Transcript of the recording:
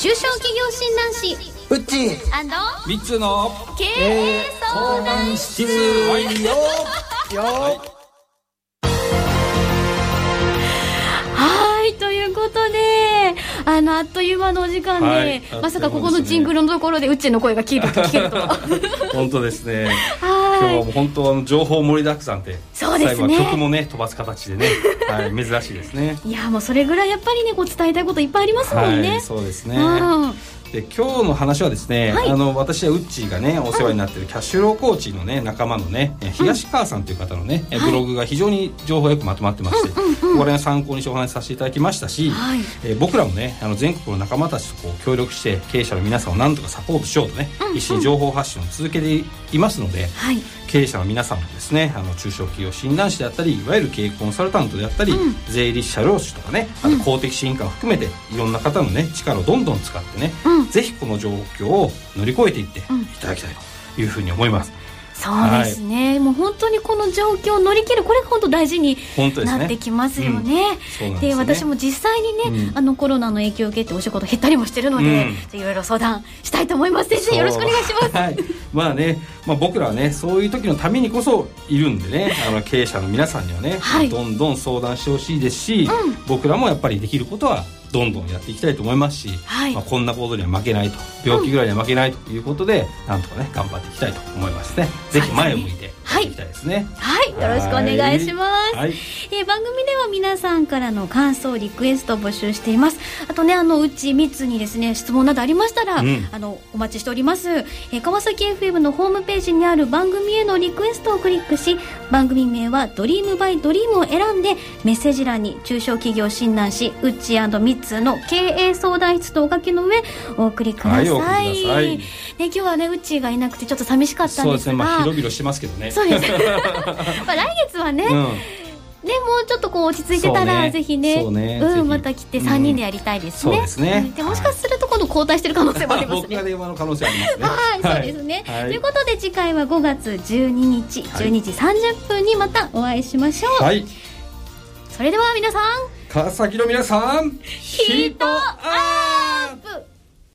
中小企業診断士うっちー 3つの経営相談室。はいということであっという間のお時間で、 はい、 まさかここのジングルのところでうっちーの声が聞けるとは本当ですね。 はい今日はもう本当情報盛りだくさんで、 そうですね、 最後は曲もね飛ばす形でね、はい、珍しいですね。 いやもうそれぐらいやっぱりねこう伝えたいこといっぱいありますもんね、 はい、そうですね、で今日の話はですね、 はい、 私はウッチーがねお世話になっているキャッシュローコーチのね仲間のね東川さんという方のね、ブログが非常に情報よくまとまってまして、これを参考にしてお話しさせていただきましたし、はい、僕らもね全国の仲間たちとこう協力して経営者の皆さんをなんとかサポートしようとね、一緒に情報発信を続けていますので、はい、経営者の皆さんもですね中小企業診断士であったりいわゆる経営コンサルタントであったり、税理士社労士とかねあと公的支援課を含めていろんな方のね力をどんどん使ってね、ぜひこの状況を乗り越えていっていただきたいというふうに思います。 そうですね、はい、もう本当にこの状況を乗り切るこれが本当大事になってきますよね。で私も実際にね、コロナの影響を受けてお仕事減ったりもしてるので、いろいろ相談したいと思います。先生よろしくお願いします。 はい、まあね、僕らはねそういう時のためにこそいるんでね経営者の皆さんにはね、はい、どんどん相談してほしいですし、僕らもやっぱりできることはどんどんやっていきたいと思いますし、はい、こんなことには負けないと、病気ぐらいには負けないということで、なんとかね頑張っていきたいと思いますね。ぜひ前を向いてやっていきたいですね。 はい、よろしくお願いします。はい、番組では皆さんからの感想リクエストを募集しています。あとねうち3つにですね質問などありましたら、お待ちしております。川崎 FM のホームページにある番組へのリクエストをクリックし、番組名はドリームバイドリームを選んでメッセージ欄に中小企業診断士うち3つの経営相談室とお書きの上お送りください。はい、お送りください。今日はねうちがいなくてちょっと寂しかったんですが、そうですね、 広々してますけどね。 そうです来月はね、もうちょっとこう落ち着いてたら、ぜひね、また来て3人でやりたいですね。そうですね。でもしかすると今度交代してる可能性もありますね。 僕が電話の可能性ありますね。 はい、そうですね。ということで次回は5月12日12時30分にまたお会いしましょう。はい。それでは皆さん、 川崎の皆さん、 ヒートアップ。